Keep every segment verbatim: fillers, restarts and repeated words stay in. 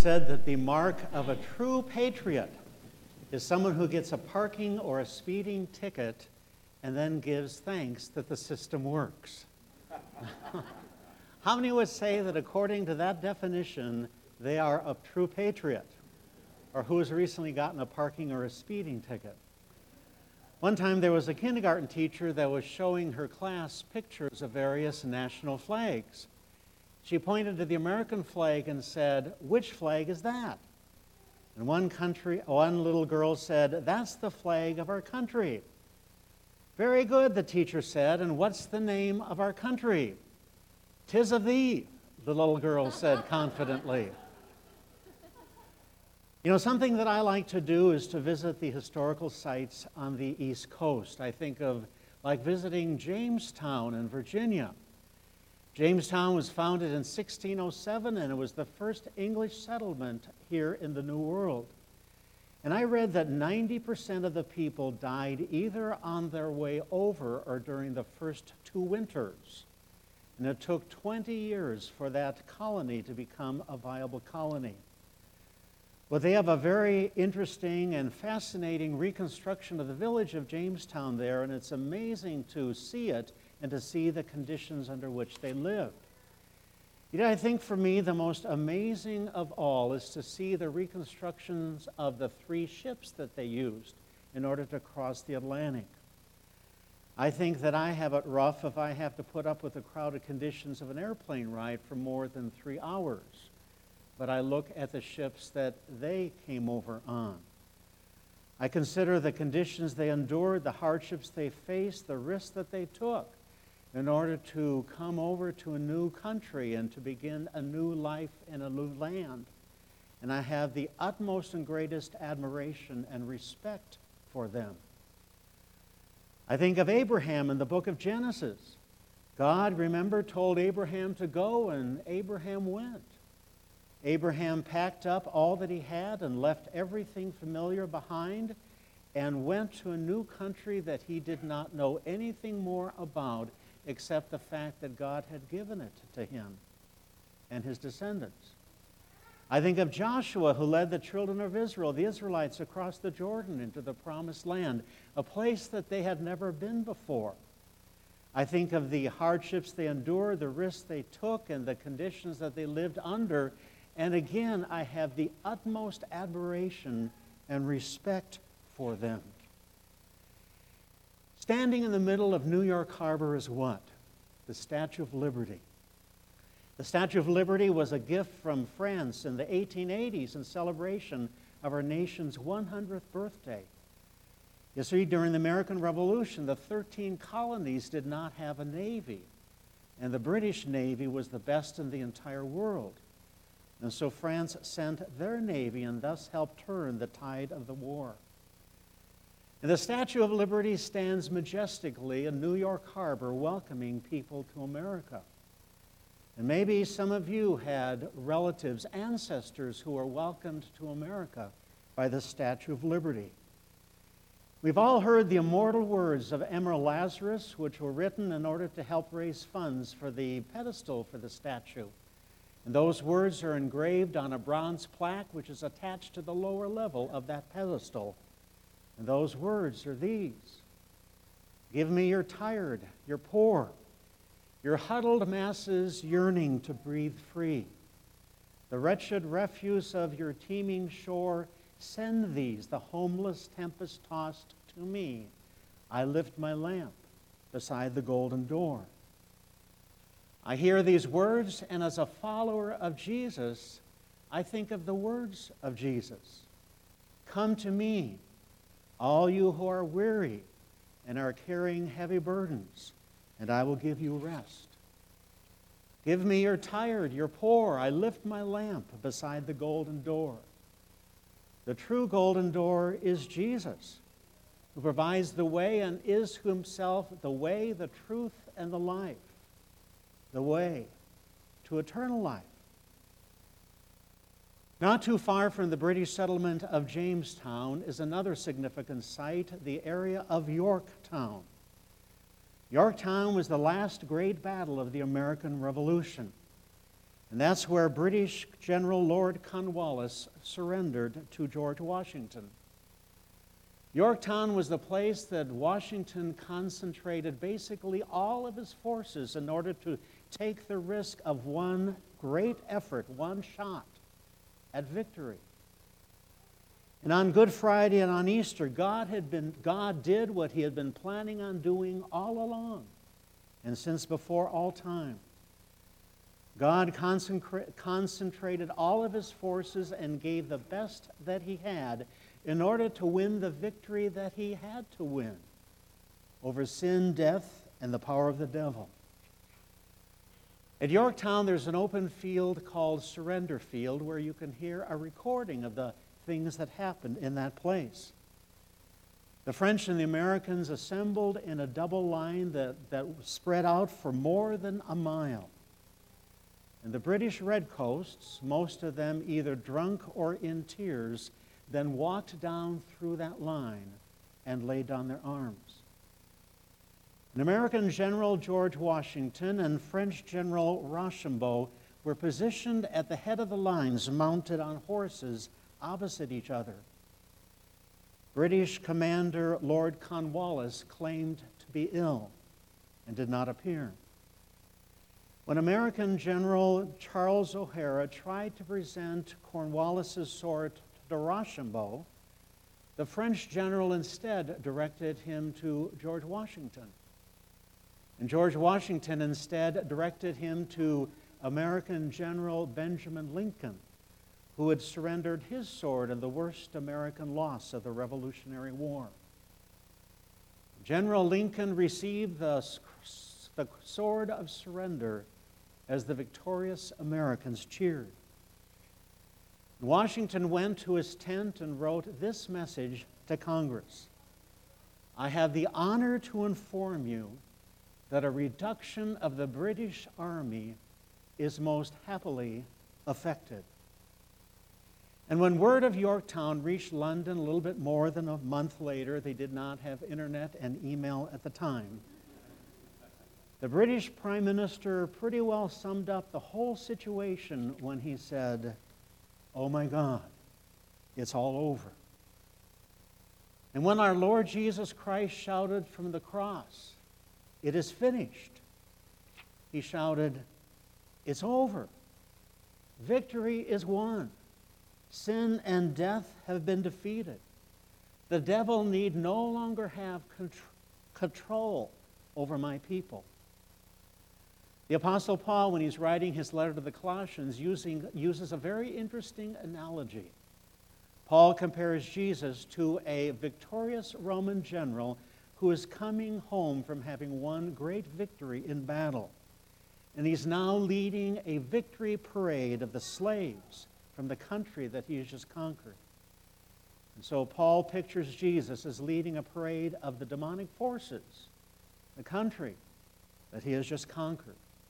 said that the mark of a true patriot is someone who gets a parking or a speeding ticket and then gives thanks that the system works. How many would say that according to that definition, they are a true patriot? Or who has recently gotten a parking or a speeding ticket? One time there was a kindergarten teacher that was showing her class pictures of various national flags. She pointed to the American flag and said, "Which flag is that?" And one country, one little girl said, "That's the flag of our country." "Very good," the teacher said, "and what's the name of our country?" "'Tis of thee," the little girl said confidently. You know, something that I like to do is to visit the historical sites on the East Coast. I think of like visiting Jamestown in Virginia. Jamestown was founded in sixteen oh seven, and it was the first English settlement here in the New World. And I read that ninety percent of the people died either on their way over or during the first two winters. And it took twenty years for that colony to become a viable colony. But they have a very interesting and fascinating reconstruction of the village of Jamestown there, and it's amazing to see it and to see the conditions under which they lived. You know, I think for me the most amazing of all is to see the reconstructions of the three ships that they used in order to cross the Atlantic. I think that I have it rough if I have to put up with the crowded conditions of an airplane ride for more than three hours. But I look at the ships that they came over on. I consider the conditions they endured, the hardships they faced, the risks that they took in order to come over to a new country and to begin a new life in a new land. And I have the utmost and greatest admiration and respect for them. I think of Abraham in the book of Genesis. God, remember, told Abraham to go, and Abraham went. Abraham packed up all that he had and left everything familiar behind and went to a new country that he did not know anything more about except the fact that God had given it to him and his descendants. I think of Joshua, who led the children of Israel, the Israelites, across the Jordan into the promised land, a place that they had never been before. I think of the hardships they endured, the risks they took, and the conditions that they lived under. And again, I have the utmost admiration and respect for them. Standing in the middle of New York Harbor is what? The Statue of Liberty. The Statue of Liberty was a gift from France in the eighteen eighties in celebration of our nation's one hundredth birthday. You see, during the American Revolution, the thirteen colonies did not have a navy, and the British Navy was the best in the entire world. And so France sent their navy and thus helped turn the tide of the war. And the Statue of Liberty stands majestically in New York Harbor, welcoming people to America. And maybe some of you had relatives, ancestors who were welcomed to America by the Statue of Liberty. We've all heard the immortal words of Emma Lazarus, which were written in order to help raise funds for the pedestal for the statue. And those words are engraved on a bronze plaque which is attached to the lower level of that pedestal. And those words are these: "Give me your tired, your poor, your huddled masses yearning to breathe free. The wretched refuse of your teeming shore, send these, the homeless tempest-tossed, to me. I lift my lamp beside the golden door." I hear these words, and as a follower of Jesus, I think of the words of Jesus. "Come to me, all you who are weary and are carrying heavy burdens, and I will give you rest. Give me your tired, your poor. I lift my lamp beside the golden door." The true golden door is Jesus, who provides the way and is himself the way, the truth, and the life. The way to eternal life. Not too far from the British settlement of Jamestown is another significant site, the area of Yorktown. Yorktown was the last great battle of the American Revolution. And that's where British General Lord Cornwallis surrendered to George Washington. Yorktown was the place that Washington concentrated basically all of his forces in order to take the risk of one great effort, one shot at victory. And on Good Friday and on Easter, God had been, God did what he had been planning on doing all along and since before all time. God concentra- concentrated all of his forces and gave the best that he had in order to win the victory that he had to win over sin, death, and the power of the devil. At Yorktown, there's an open field called Surrender Field where you can hear a recording of the things that happened in that place. The French and the Americans assembled in a double line that, that spread out for more than a mile. And the British Redcoats, most of them either drunk or in tears, then walked down through that line and laid down their arms. And American General George Washington and French General Rochambeau were positioned at the head of the lines, mounted on horses opposite each other. British Commander Lord Cornwallis claimed to be ill and did not appear. When American General Charles O'Hara tried to present Cornwallis's sword to Rochambeau, the French general instead directed him to George Washington. And George Washington instead directed him to American General Benjamin Lincoln, who had surrendered his sword in the worst American loss of the Revolutionary War. General Lincoln received the, the sword of surrender as the victorious Americans cheered. Washington went to his tent and wrote this message to Congress: I have the honor to inform you that a reduction of the British Army is most happily effected. And when word of Yorktown reached London a little bit more than a month later, they did not have internet and email at the time, the British Prime Minister pretty well summed up the whole situation when he said, "Oh my God, it's all over." And when our Lord Jesus Christ shouted from the cross, "It is finished," he shouted, "It's over. Victory is won. Sin and death have been defeated. The devil need no longer have control over my people." The Apostle Paul, when he's writing his letter to the Colossians, using, uses a very interesting analogy. Paul compares Jesus to a victorious Roman general who is coming home from having won great victory in battle. And he's now leading a victory parade of the slaves from the country that he has just conquered. And so Paul pictures Jesus as leading a parade of the demonic forces, the country that he has just conquered.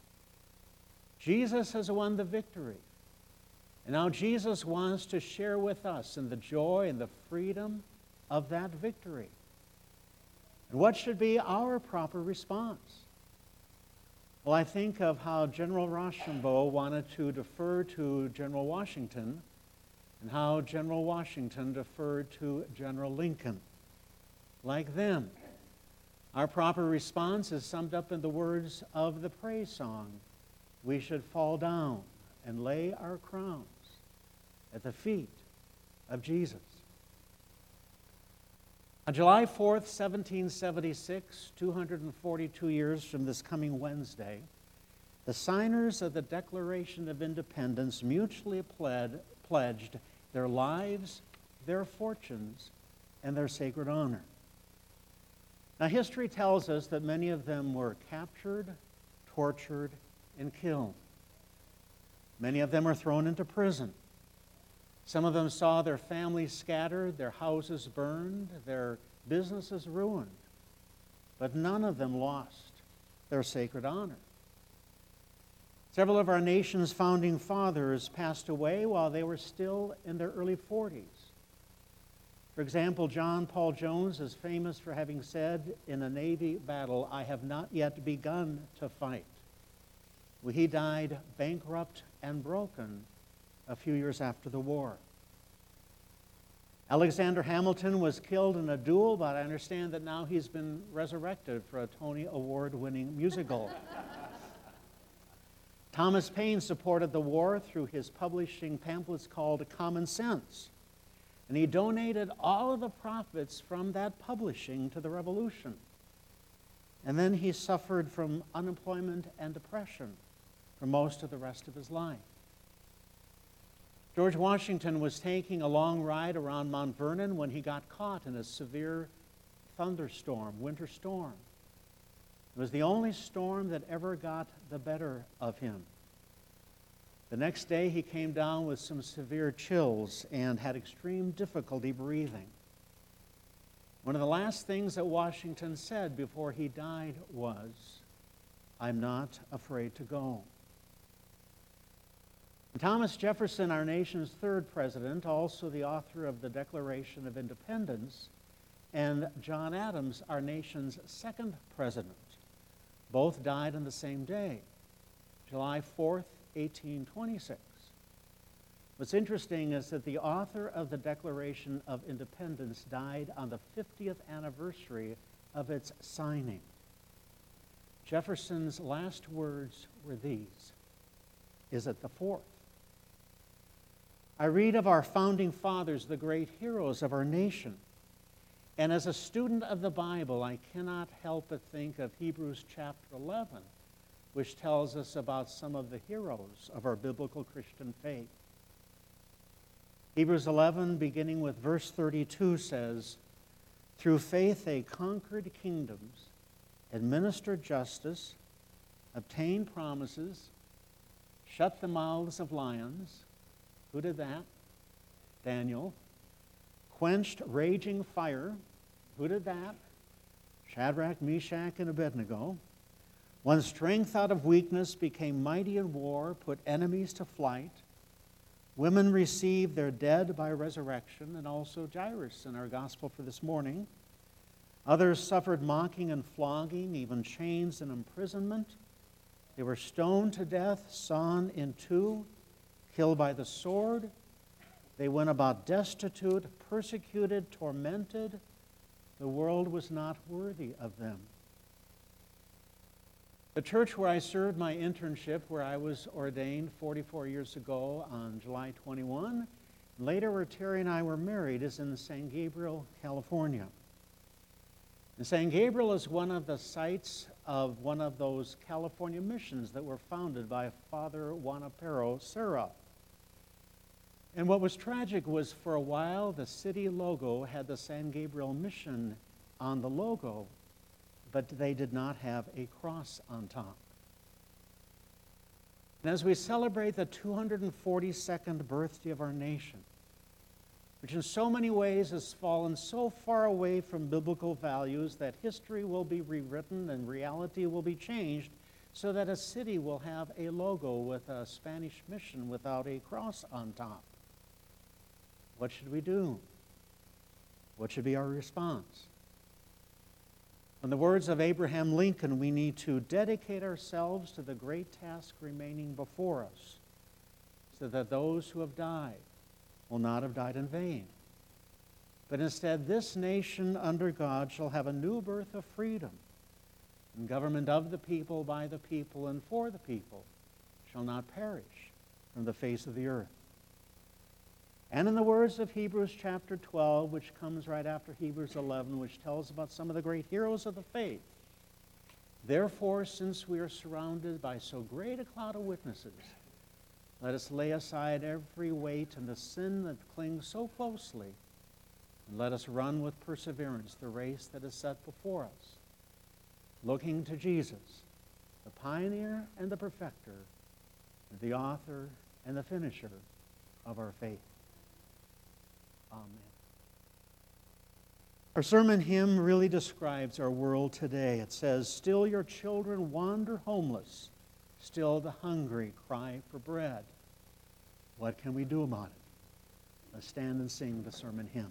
Jesus has won the victory. And now Jesus wants to share with us in the joy and the freedom of that victory. And what should be our proper response? Well, I think of how General Rochambeau wanted to defer to General Washington and how General Washington deferred to General Lincoln. Like them, our proper response is summed up in the words of the praise song: we should fall down and lay our crowns at the feet of Jesus. On July fourth, seventeen seventy-six, two hundred forty-two years from this coming Wednesday, the signers of the Declaration of Independence mutually pled, pledged their lives, their fortunes, and their sacred honor. Now, history tells us that many of them were captured, tortured, and killed. Many of them were thrown into prison. Some of them saw their families scattered, their houses burned, their businesses ruined. But none of them lost their sacred honor. Several of our nation's founding fathers passed away while they were still in their early forties. For example, John Paul Jones is famous for having said in a Navy battle, "I have not yet begun to fight." Well, he died bankrupt and broken a few years after the war. Alexander Hamilton was killed in a duel, but I understand that now he's been resurrected for a Tony Award-winning musical. Thomas Paine supported the war through his publishing pamphlets called Common Sense, and he donated all of the profits from that publishing to the Revolution. And then he suffered from unemployment and depression for most of the rest of his life. George Washington was taking a long ride around Mount Vernon when he got caught in a severe thunderstorm, winter storm. It was the only storm that ever got the better of him. The next day he came down with some severe chills and had extreme difficulty breathing. One of the last things that Washington said before he died was, "I'm not afraid to go." Thomas Jefferson, our nation's third president, also the author of the Declaration of Independence, and John Adams, our nation's second president, both died on the same day, July fourth, eighteen twenty-six. What's interesting is that the author of the Declaration of Independence died on the fiftieth anniversary of its signing. Jefferson's last words were these, "Is it the fourth?" I read of our founding fathers, the great heroes of our nation. And as a student of the Bible, I cannot help but think of Hebrews chapter eleven, which tells us about some of the heroes of our biblical Christian faith. Hebrews eleven, beginning with verse thirty-two, says, "Through faith they conquered kingdoms, administered justice, obtained promises, shut the mouths of lions." Who did that? Daniel. Quenched raging fire. Who did that? Shadrach, Meshach, and Abednego. Won strength out of weakness, became mighty in war, put enemies to flight. Women received their dead by resurrection, and also Jairus in our gospel for this morning. Others suffered mocking and flogging, even chains and imprisonment. They were stoned to death, sawn in two, killed by the sword. They went about destitute, persecuted, tormented. The world was not worthy of them. The church where I served my internship, where I was ordained forty-four years ago on July twenty-first, later where Terry and I were married, is in San Gabriel, California. And San Gabriel is one of the sites of one of those California missions that were founded by Father Juanapero Serra. And what was tragic was, for a while, the city logo had the San Gabriel mission on the logo, but they did not have a cross on top. And as we celebrate the two hundred forty-second birthday of our nation, which in so many ways has fallen so far away from biblical values that history will be rewritten and reality will be changed so that a city will have a logo with a Spanish mission without a cross on top. What should we do? What should be our response? In the words of Abraham Lincoln, we need to dedicate ourselves to the great task remaining before us, so that those who have died will not have died in vain. But instead, this nation under God shall have a new birth of freedom, and government of the people, by the people, and for the people shall not perish from the face of the earth. And in the words of Hebrews chapter twelve, which comes right after Hebrews eleven, which tells about some of the great heroes of the faith, "Therefore, since we are surrounded by so great a cloud of witnesses, let us lay aside every weight and the sin that clings so closely, and let us run with perseverance the race that is set before us, looking to Jesus, the pioneer and the perfecter, the author and the finisher of our faith." Amen. Our sermon hymn really describes our world today. It says, "Still your children wander homeless. Still the hungry cry for bread. What can we do about it?" Let's stand and sing the sermon hymn.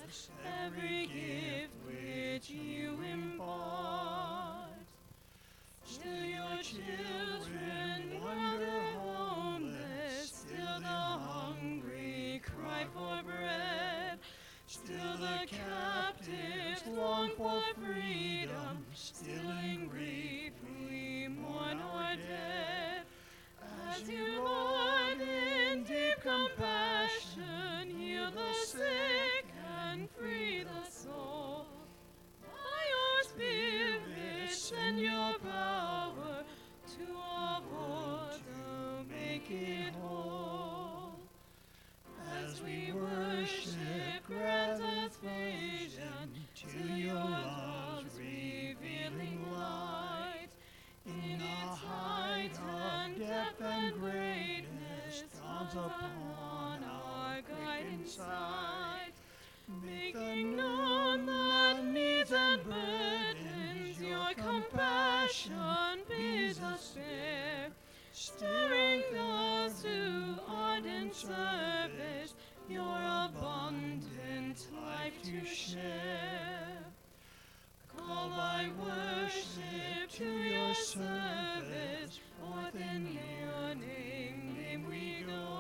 every gift which you impart. Still your children wander homeless, still the hungry cry for bread, still the captives long for freedom, still in grief we mourn our dead. As you, Lord, in deep compassion, heal the sick and free the soul. By your Spirit, send your power to uphold, to make it whole. As we worship, grant us vision to your love's revealing light. In the height of depth and greatness dawns upon our guiding sight, making known the needs and burdens your compassion bids us bear, stirring us to ardent service, your abundant life to share. Call by worship to your service, forth in your name